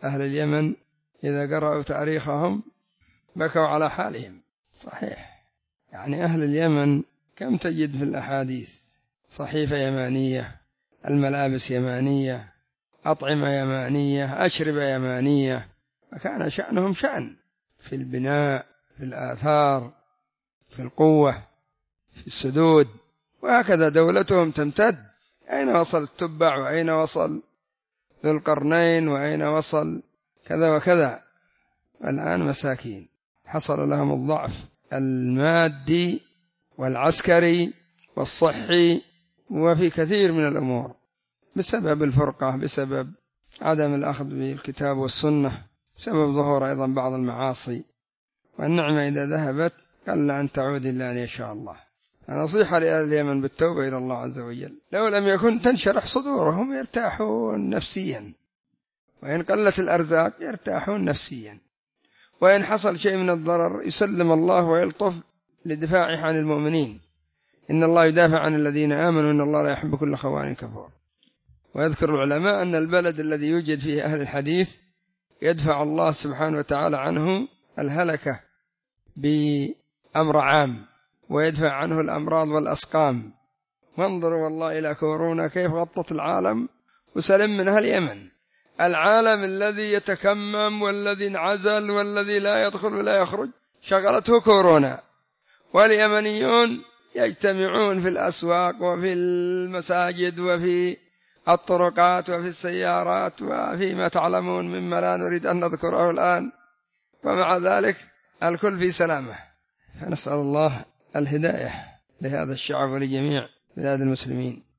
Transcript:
أهل اليمن إذا قرأوا تاريخهم بكوا على حالهم. صحيح، يعني أهل اليمن كم تجد في الأحاديث صحيفة يمانية، الملابس يمانية، أطعمة يمانية، أشربة يمانية، فكان شأنهم شأن في البناء، في الآثار، في القوة، في السدود، وهكذا دولتهم تمتد. أين وصل التبع، وأين وصل ذو القرنين، وأين وصل كذا وكذا. الآن مساكين حصل لهم الضعف المادي والعسكري والصحي، وفي كثير من الأمور بسبب الفرقة، بسبب عدم الأخذ بالكتاب والسنة، بسبب ظهور أيضا بعض المعاصي. والنعمة إذا ذهبت قل أن تعود إلا أن يشاء الله. فنصيحة لأهل اليمن بالتوبة إلى الله عز وجل، لو لم يكن تنشرح صدورهم يرتاحون نفسيا، وإن قلت الأرزاق يرتاحون نفسيا، وإن حصل شيء من الضرر يسلم الله ويلطف لدفاعه عن المؤمنين. إن الله يدافع عن الذين آمنوا إن الله لا يحب كل خوان كفور. ويذكر العلماء أن البلد الذي يوجد فيه أهل الحديث يدفع الله سبحانه وتعالى عنه الهلكة بأمر عام، ويدفع عنه الأمراض والأسقام. وانظروا والله إلى كورونا كيف غطت العالم، وسلم منها اليمن، العالم الذي يتكمم والذي انعزل والذي لا يدخل ولا يخرج شغلته كورونا، واليمنيون يجتمعون في الأسواق وفي المساجد وفي الطرقات وفي السيارات وفيما تعلمون مما لا نريد أن نذكره الآن، ومع ذلك الكل في سلامة. فنسأل الله الهداية لهذا الشعب ولجميع بلاد المسلمين.